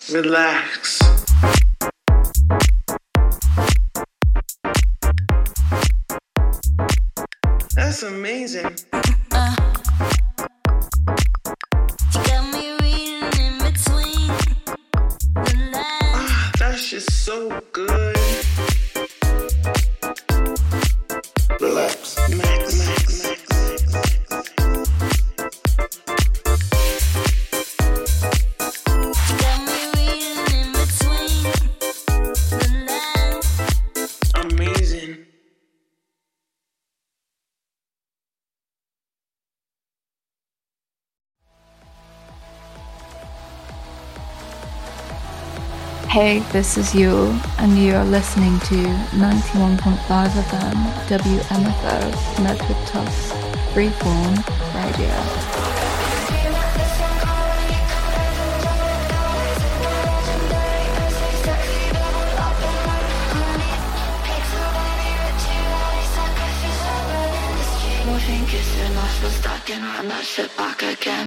Relax. That's amazing. That's just so good. Relax. Max. Amazing. Hey, this is Yule, and you are listening to 91.5 FM WMFO Medford Tufts Freeform Radio. Kissing us, we're stuck and run that shit back again.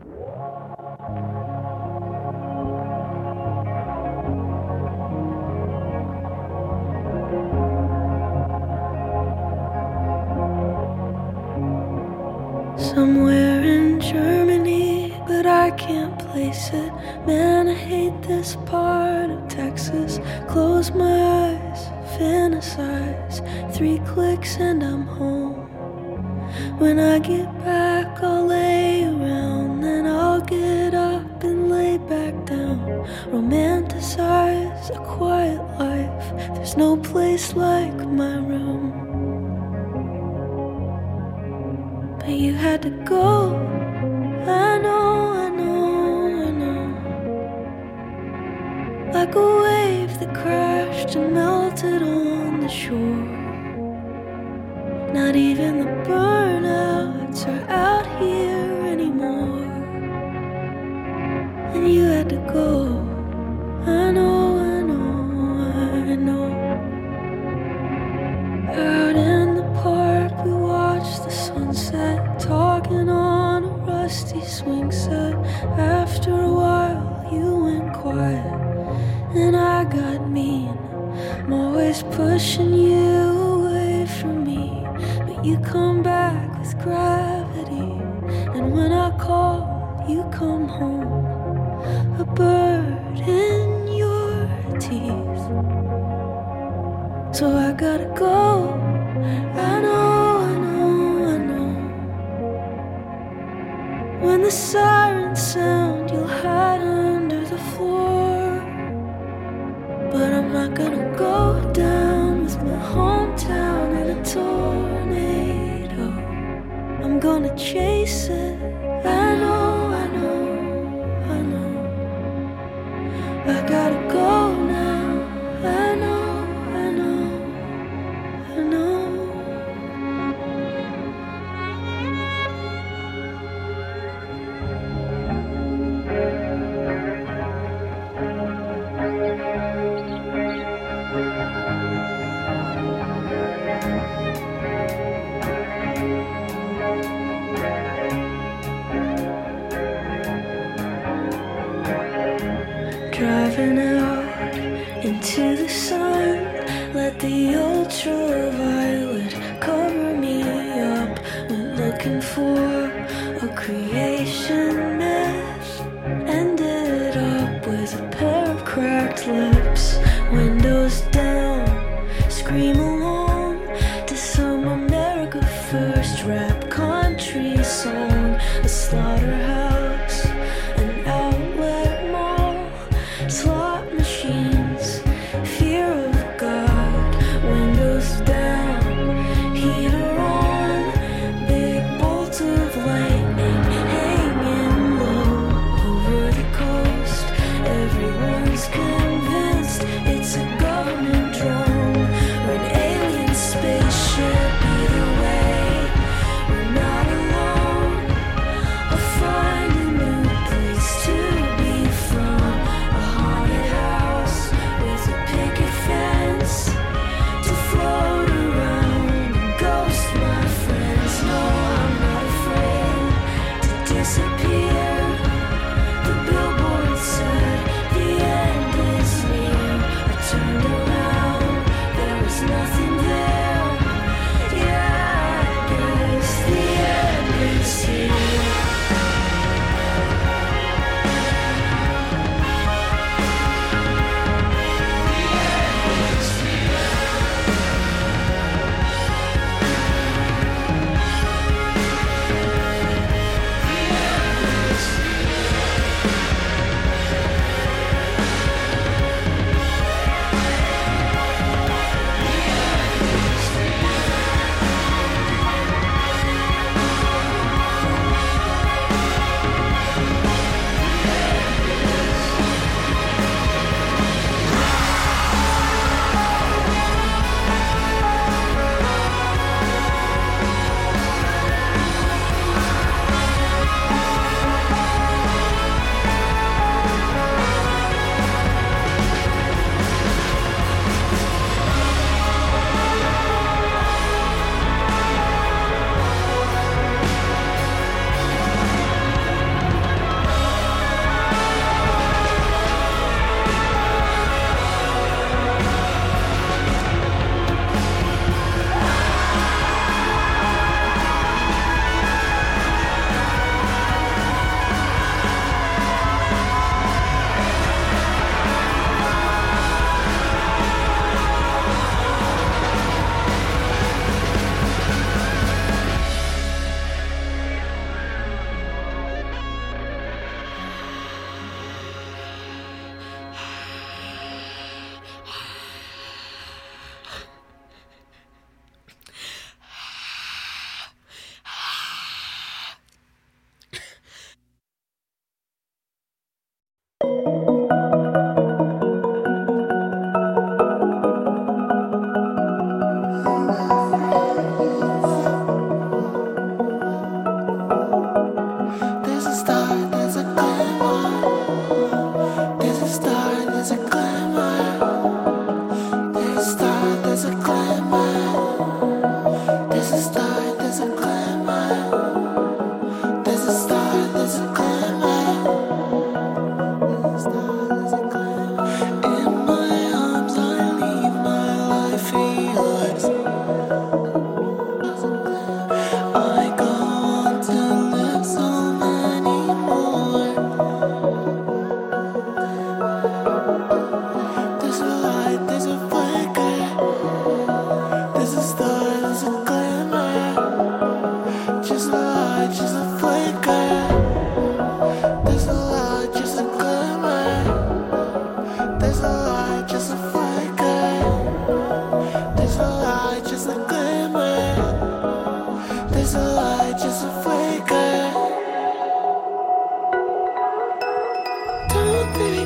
Somewhere in Germany, but I can't place it. Man, I hate this part of Texas. Close my eyes, fantasize. 3 clicks and I'm home. When I get back, I'll lay around. Then I'll get up and lay back down. Romanticize a quiet life. There's no place like my room. But you had to go. I know, I know, I know. Like a wave that crashed and melted on the shore. Not even the burnouts are out here anymore. And you had to go. I know, I know, I know. Out in the park we watched the sunset, talking on a rusty swing set. After a while you went quiet and I got mean. I'm always pushing you away from me, but you come back with gravity. And when I call, you come home, a bird in your teeth. So I gotta go. I know, I know, I know. When the sirens sound, you'll hide under the floor. But I'm not gonna go down with my hometown in a tornado. I'm gonna chase it. I know, I know, I know. I gotta go now. I know, I know, I know. Driving out into the sun, let the ultraviolet cover me up. We're looking for a creation myth. Ended up with a pair of cracked lips. Windows down, scream along to some America First rap country song. A slaughterhouse, an outlet mall, slot machines, fear of God. Windows down, heater on, big bolt of lightning hanging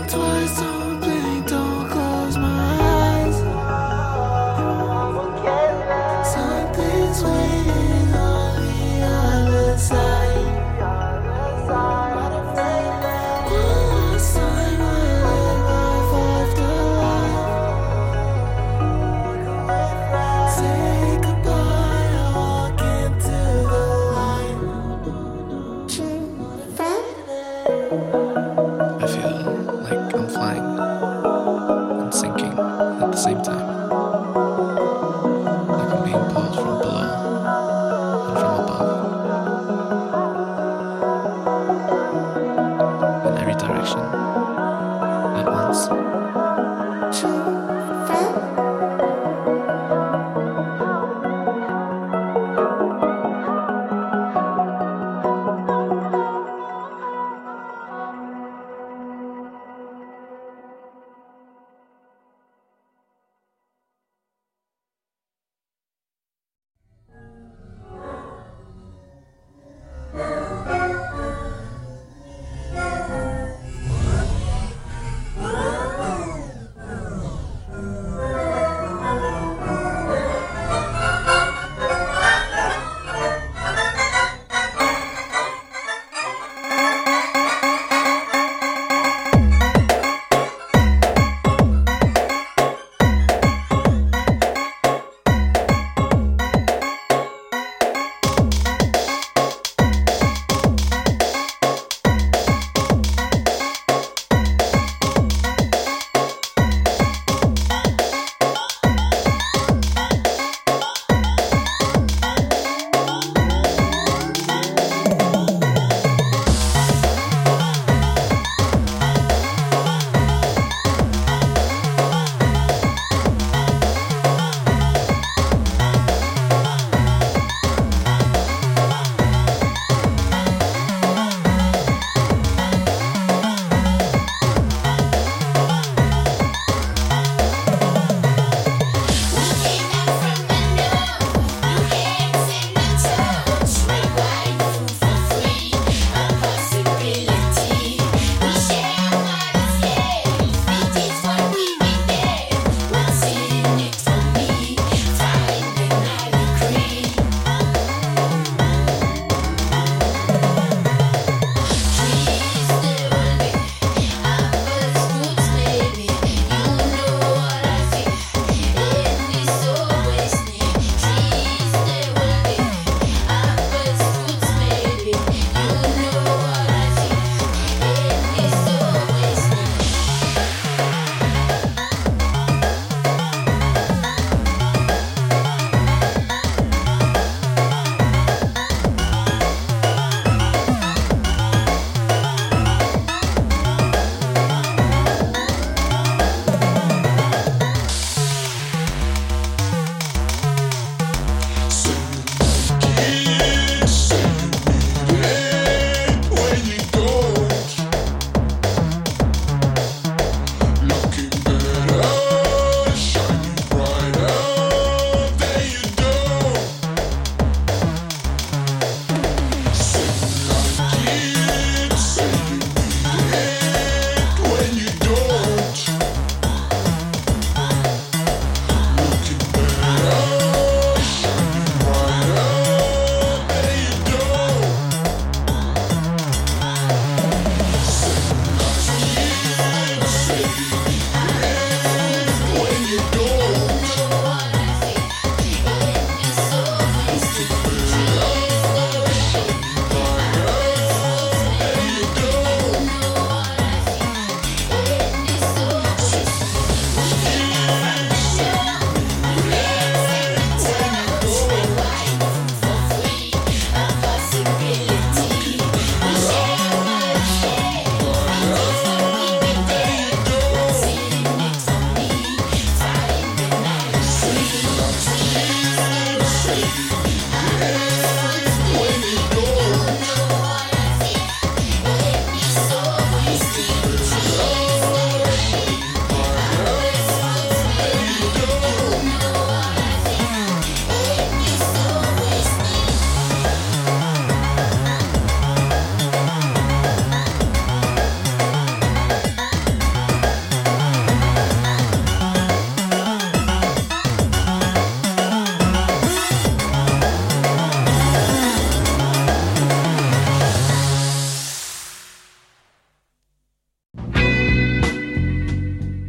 twice, don't blink, don't close my eyes. Something's waiting on the other side. One last time I live life after life. Say goodbye, I walk into the light. I feel like I'm flying and sinking at the same time. Like I'm being pulled from below and from above. In every direction at once.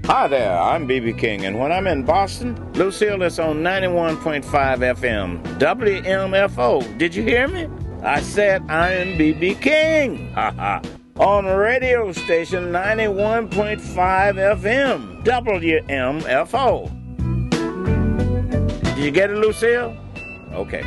Hi there, I'm B.B. King, and when I'm in Boston, Lucille is on 91.5 FM, WMFO. Did you hear me? I said I am B.B. King. Ha ha. On radio station 91.5 FM, WMFO. Did you get it, Lucille? Okay.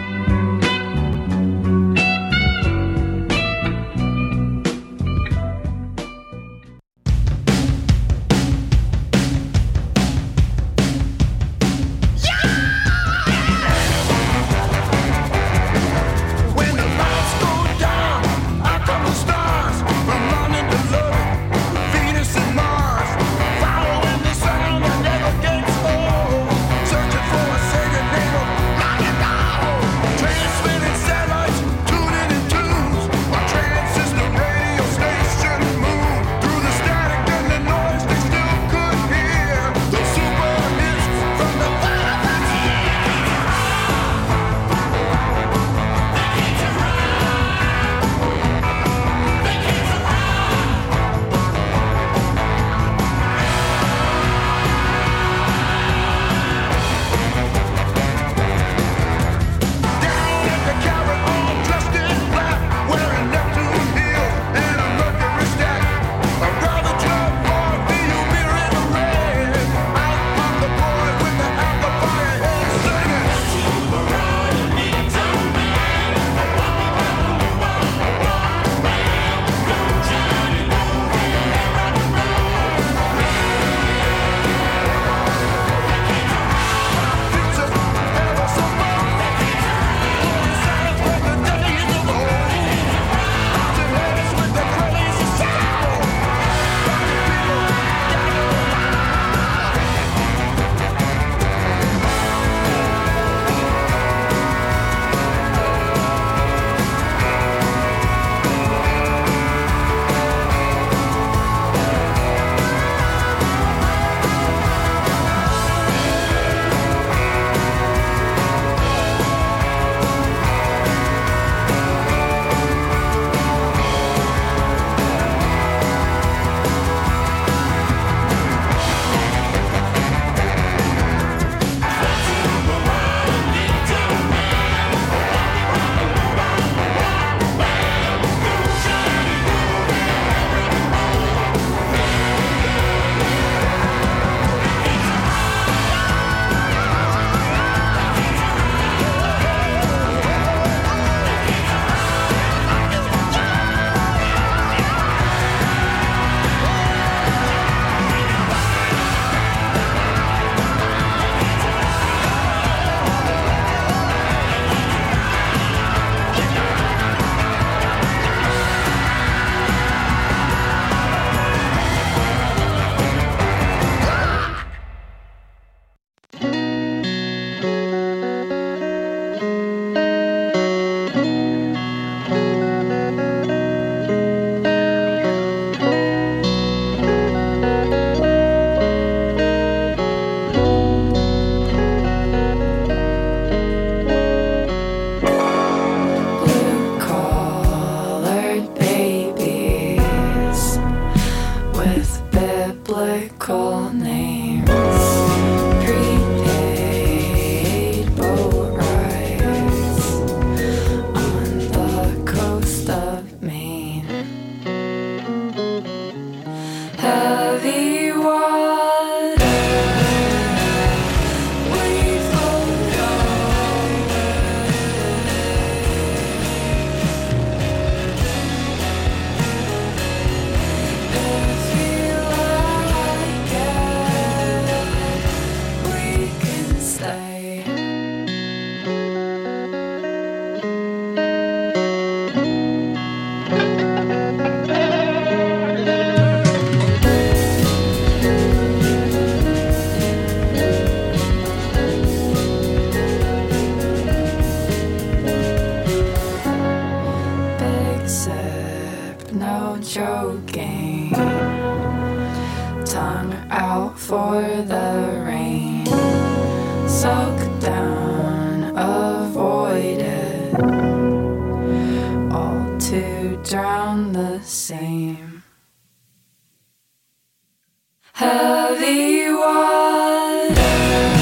Heavy water,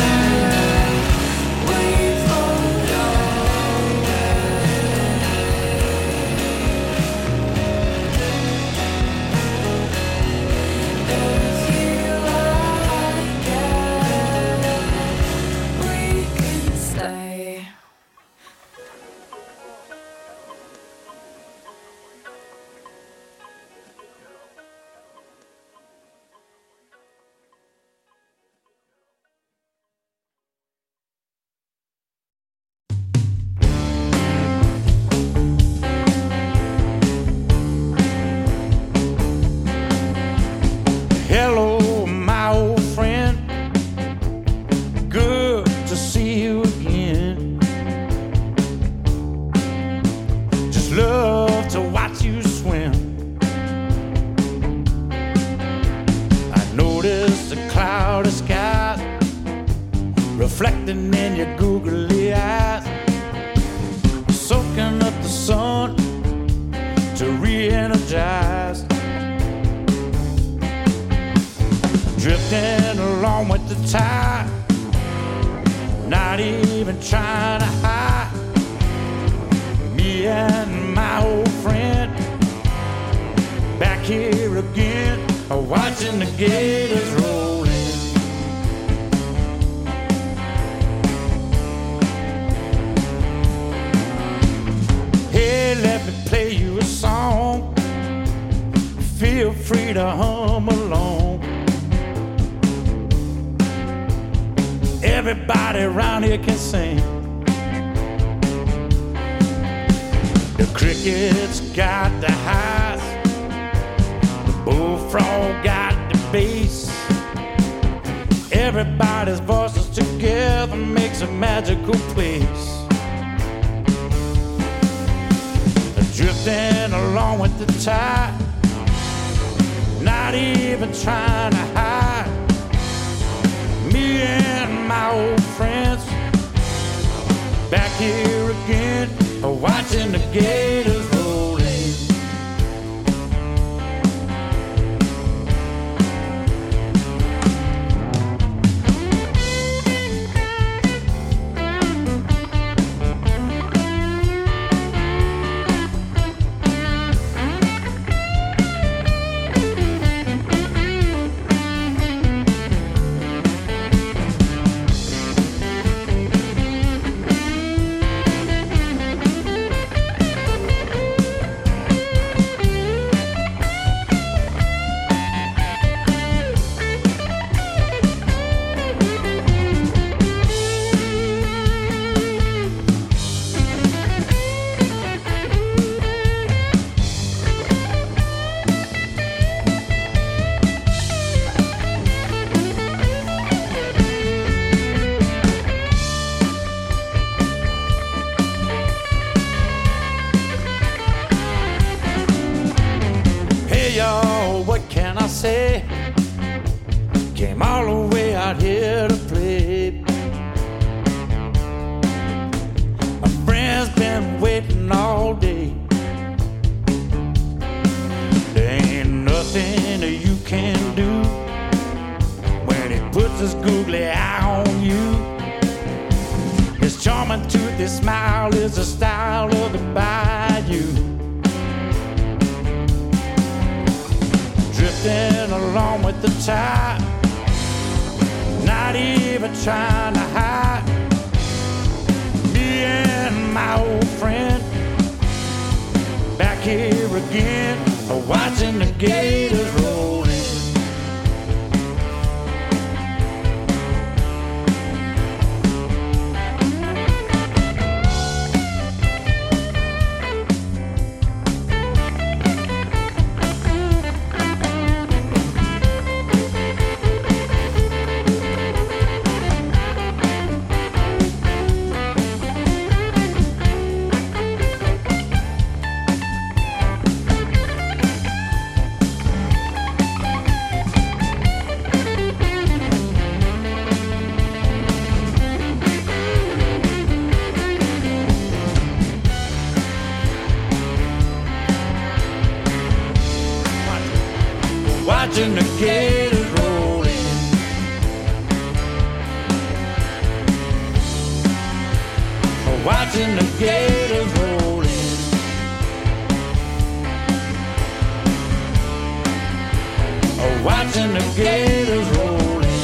we float away. If you like it, we can stay. Hello, my old friend. Good to see you again. Just love to watch you swim. I noticed the cloudy skies reflecting in your googly eyes, soaking up the sun to re-energize. Drifting along with the tide, not even trying to hide. Me and my old friend back here again, watching the gators roll in. Hey, let me play you a song. Feel free to hum along. Everybody around here can sing. The crickets got the highs, the bullfrog got the bass. Everybody's voices together makes a magical place. Drifting along with the tide, not even trying to hide. Me and my old friends back here again, watching the gators roll in. Say, came all the way out here to play. My friend's been waiting all day. There ain't nothing that you can do when he puts his googly eye on you. His charming toothy smile is the style of the bayou. Drifting along with the tide, not even trying to hide. Me and my old friend back here again, watching the gators roll in. watching the gators roll. watching the gators roll in. Watching the gators roll in.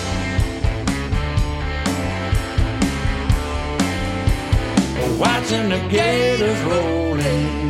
Watching the gators roll in.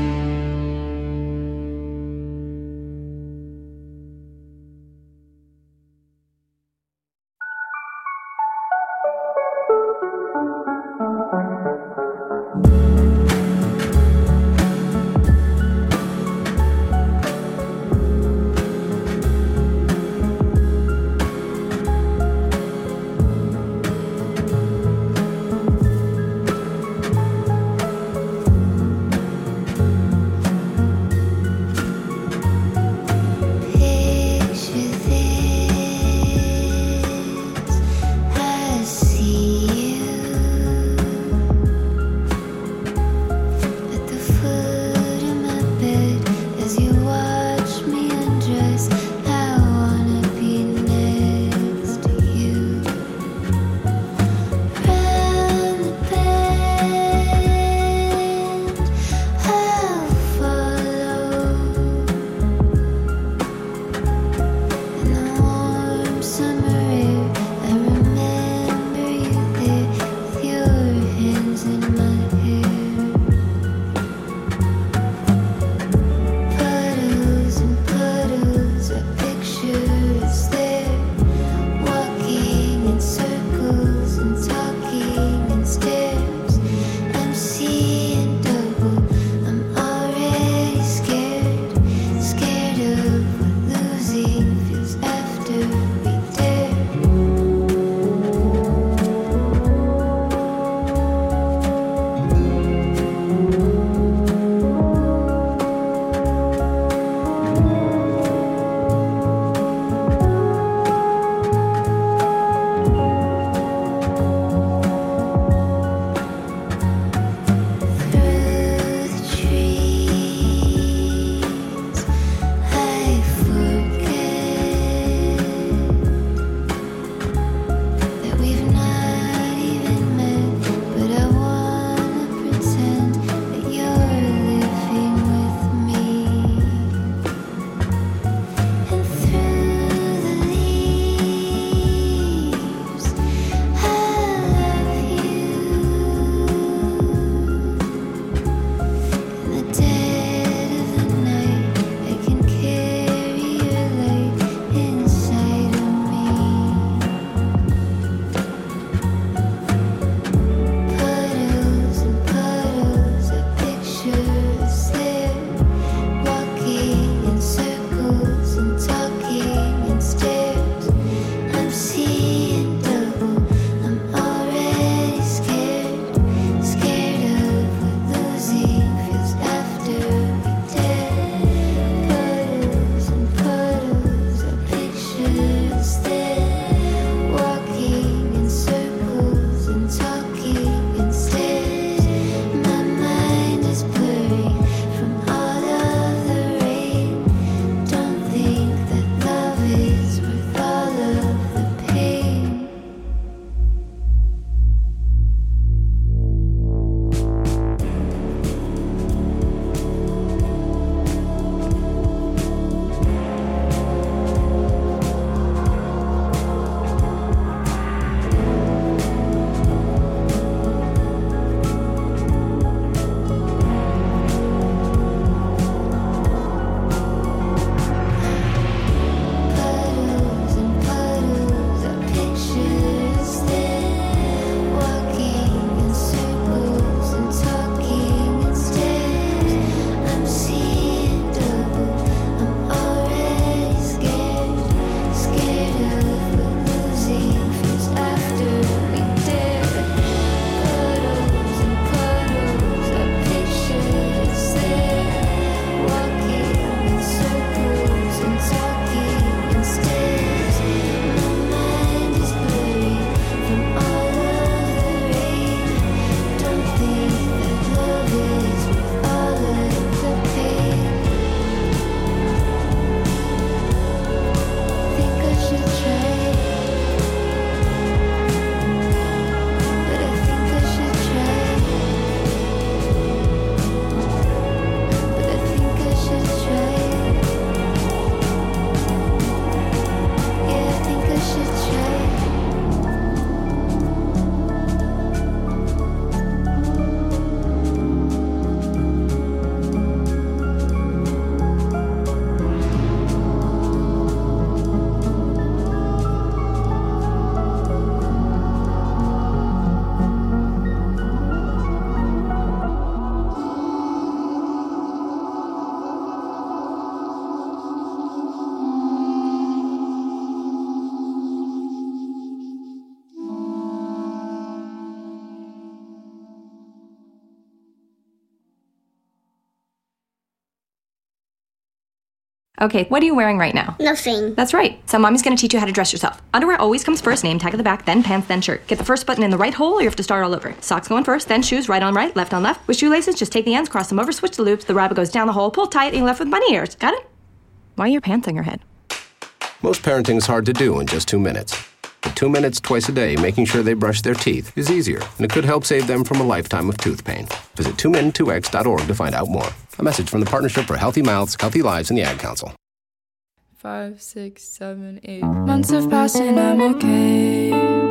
Okay, what are you wearing right now? Nothing. That's right. So Mommy's gonna teach you how to dress yourself. Underwear always comes first, name tag at the back, then pants, then shirt. Get the first button in the right hole or you have to start all over. Socks going first, then shoes, right on right, left on left. With shoelaces, just take the ends, cross them over, switch the loops, the rabbit goes down the hole, pull tight, and you're left with bunny ears. Got it? Why are your pants on your head? Most parenting is hard to do in just 2 minutes. But 2 minutes twice a day making sure they brush their teeth is easier, and it could help save them from a lifetime of tooth pain. Visit 2min2x.org to find out more. A message from the Partnership for Healthy Mouths, Healthy Lives, and the Ad Council. 5, 6, 7, 8 months have passed and I'm okay.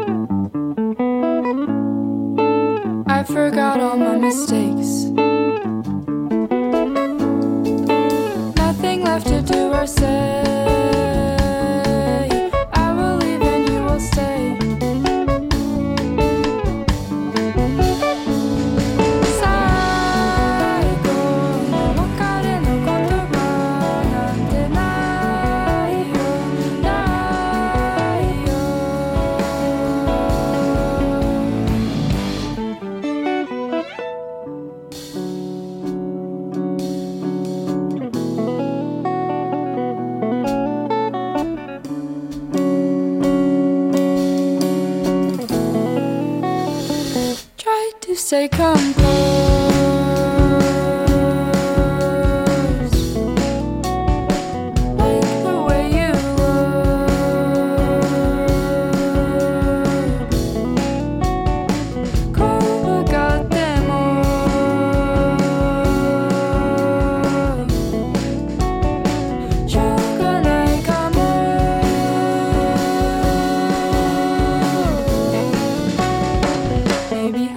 I forgot all my mistakes. Nothing left to do or say. I will leave and you will stay. Stay composed, like the way you look. Coba Shogunai kamu. Maybe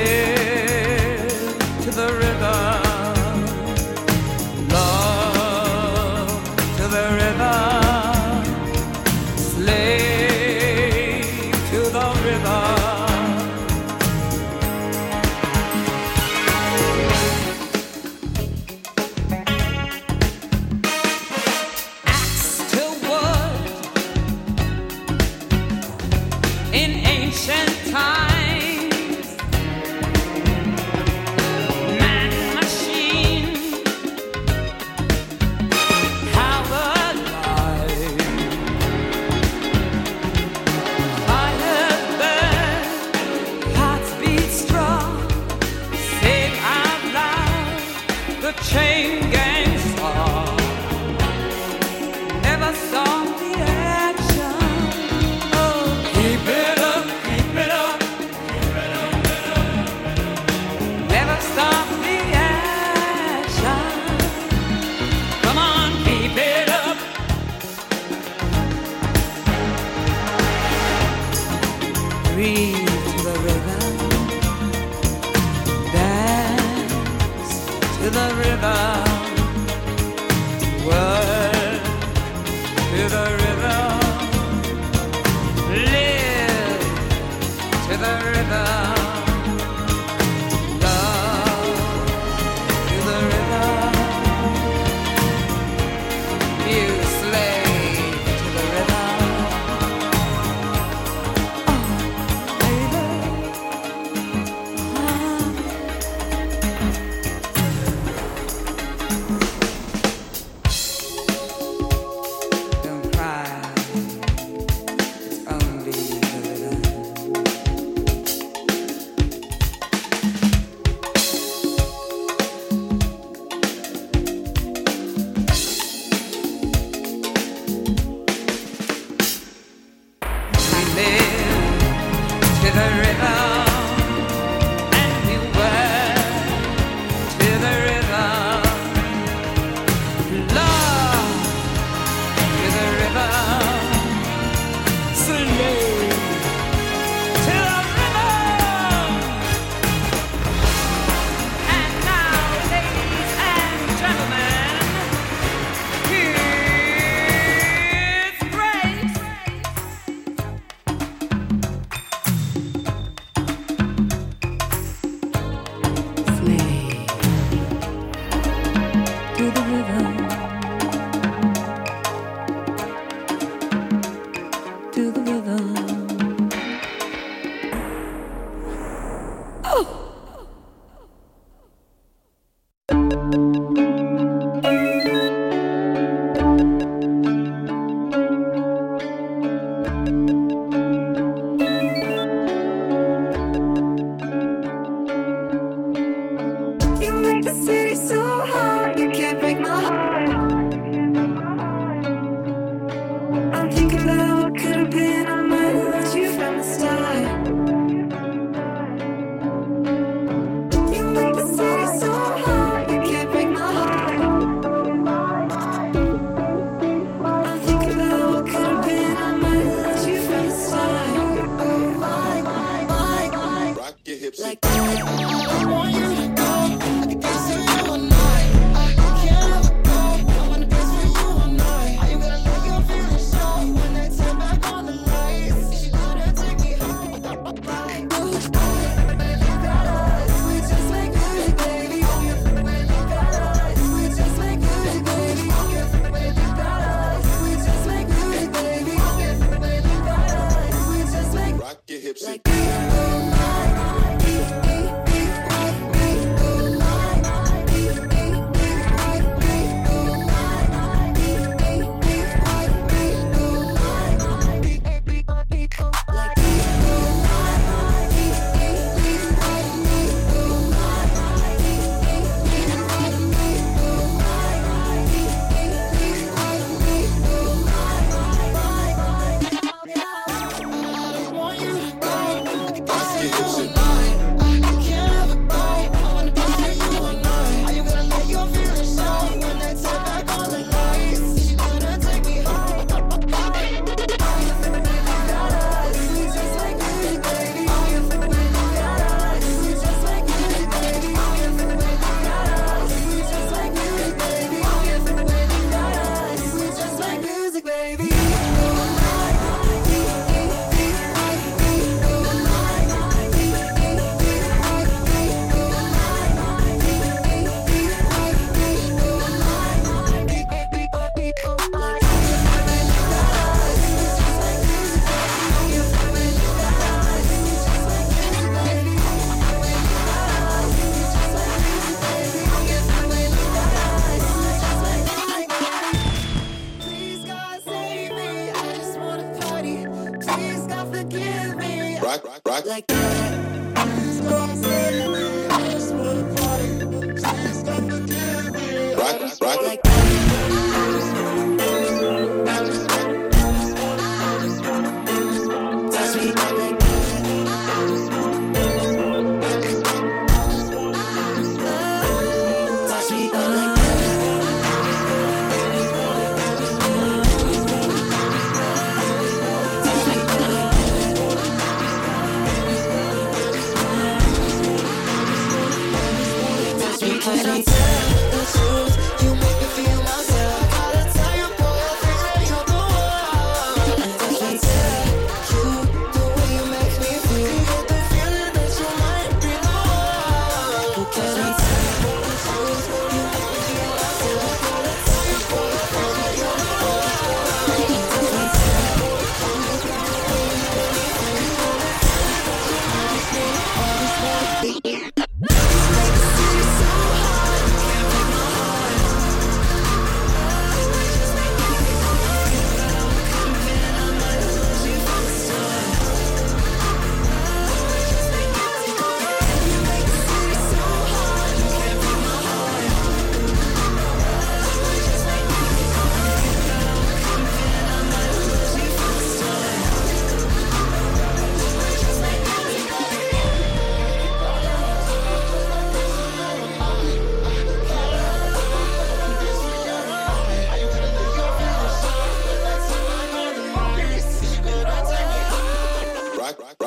to the rhythm. Love Rock.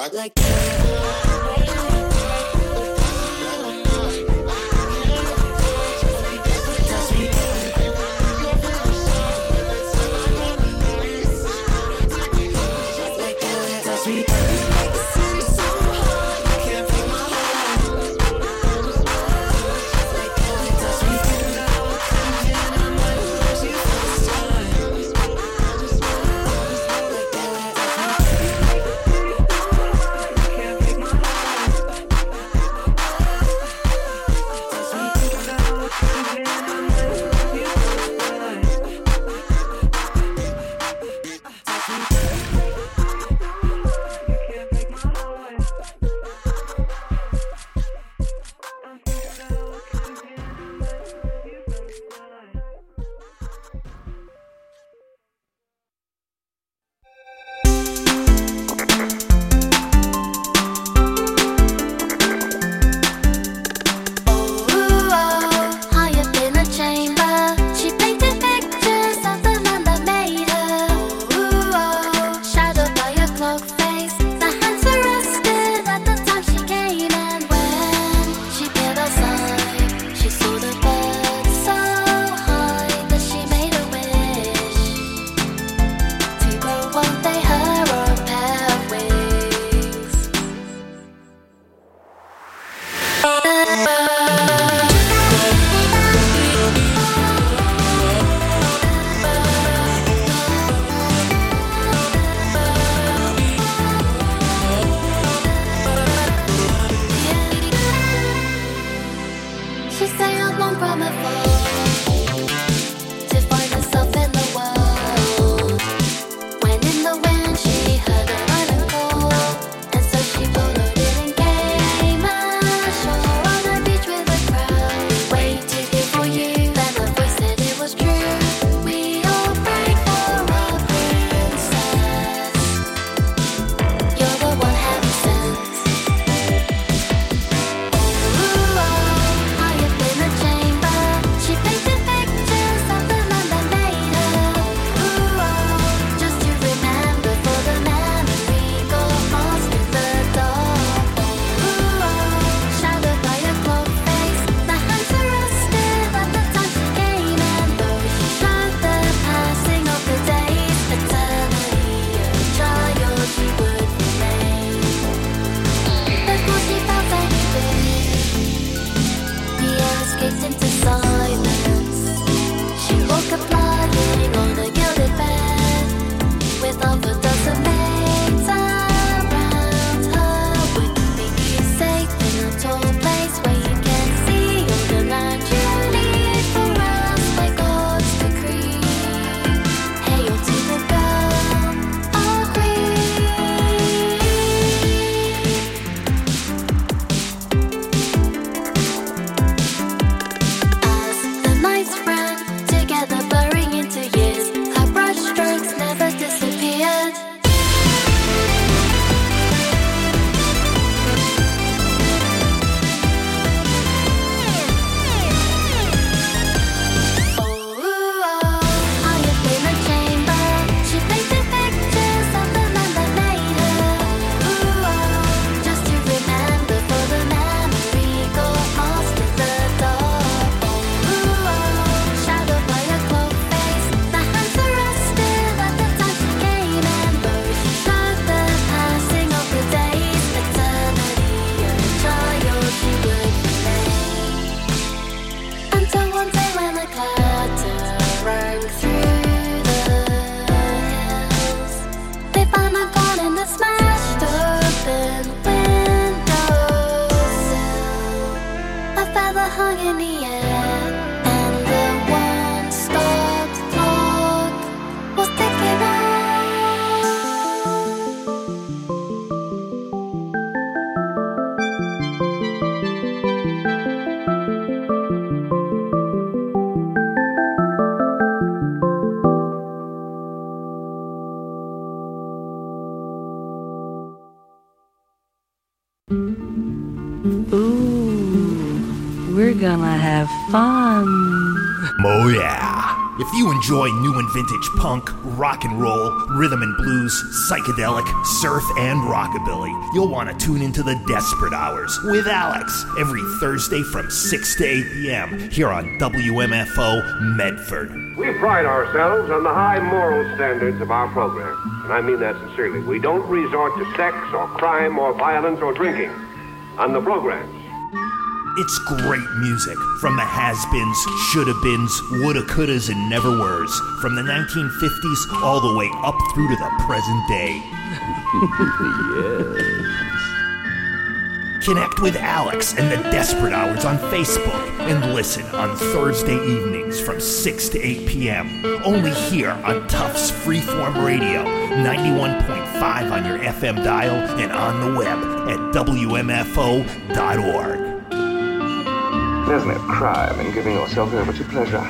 Ooh, we're gonna have fun. Oh yeah. If you enjoy new and vintage punk, rock and roll, rhythm and blues, psychedelic, surf, and rockabilly, you'll want to tune into the Desperate Hours with Alex every Thursday from 6 to 8 p.m. here on WMFO Medford. We pride ourselves on the high moral standards of our program, and I mean that sincerely. We don't resort to sex or crime or violence or drinking on the programs. It's great music from the has-beens, shoulda-beens, woulda, couldas, and never-weres, from the 1950s all the way up through to the present day. Yes. Connect with Alex and the Desperate Hours on Facebook and listen on Thursday evenings from 6 to 8 p.m. Only here on Tufts Freeform Radio, 91.5 on your FM dial and on the web at WMFO.org. There's no crime in giving yourself over to pleasure.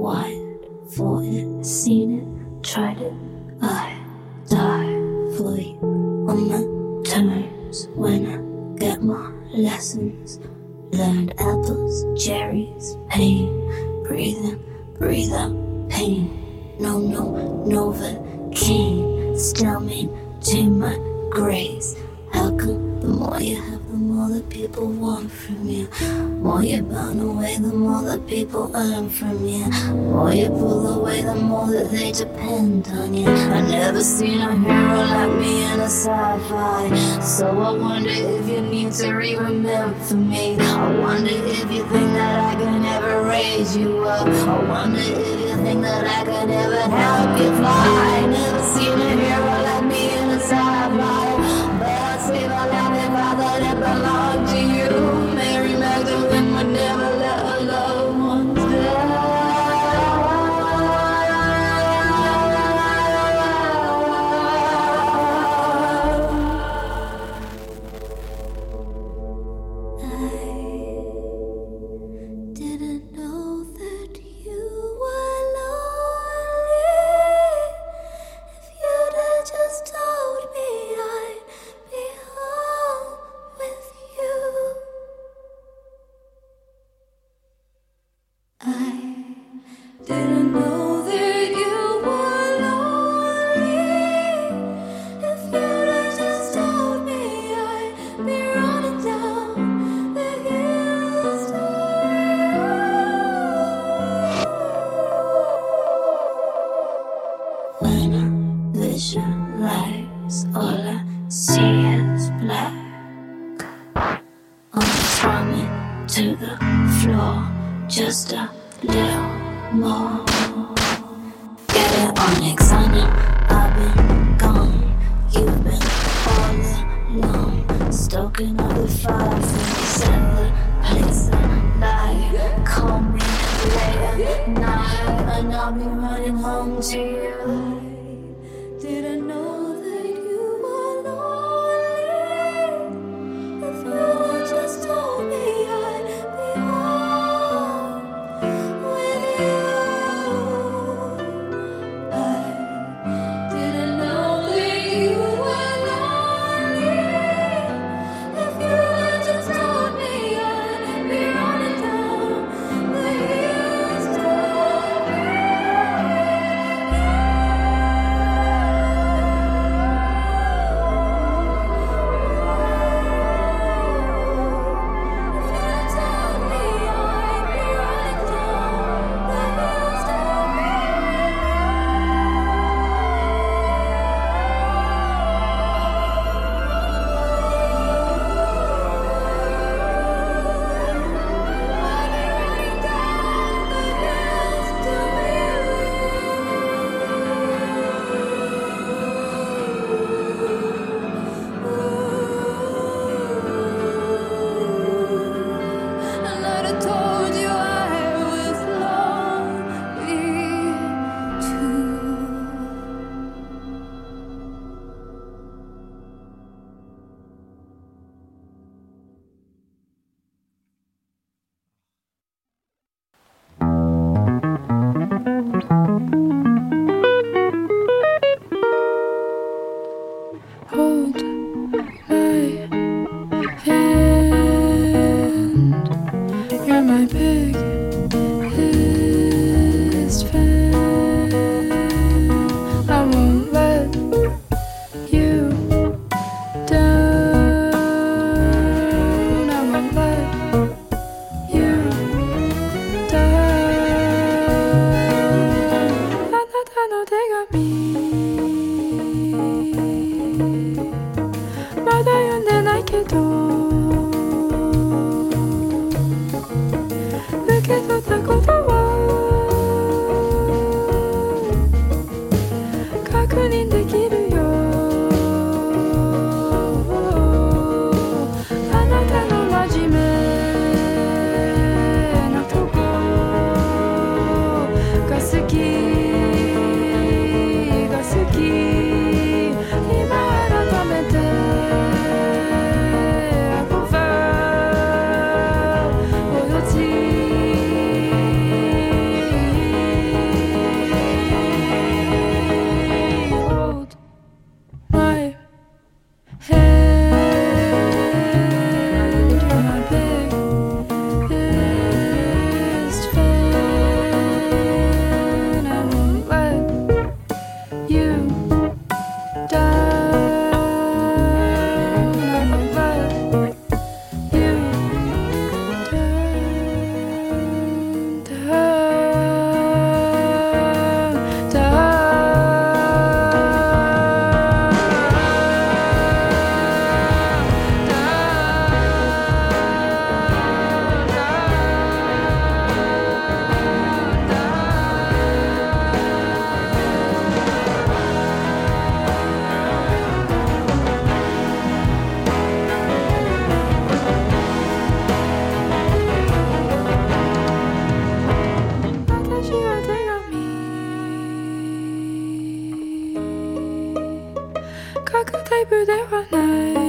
wide for it, seen it, tried it. I die for you on my terms when I get my lessons. Learned apples, cherries, pain. Breathe in, breathe out, pain. No, Novocaine. Still maintain my grace. How come the more you have, the more that people want from you? More you burn away, the more that people earn from you. More you pull away, the more that they depend on you. I never seen a hero like me in a sci-fi. So I wonder if you need to remember me. I wonder if you think that I can ever raise you up. I wonder if you think that I can ever help you fly. I never seen a hero like me in a sci-fi. Save a life if I thought it belonged to you. Mary Magdalene would never let her loved ones I didn't know that you were lonely. If you'd have just told me I'd be home with you. I didn't know that you were lonely. If you'd have just told me I'd be running down the hills to you. When I visualize, all I see is black. I'm coming to the floor, just a little more. Get it Onyx, I know I've been gone. You've been all alone, stoking up the fire from the center place of light. Call me late at night, and I'll be running home to you. Didn't know that you were lonely. If you had just told me I'd be home with you. I didn't know that you were lonely. If you had just told me I'd be running down the hills to you. 그 테이블 대화 날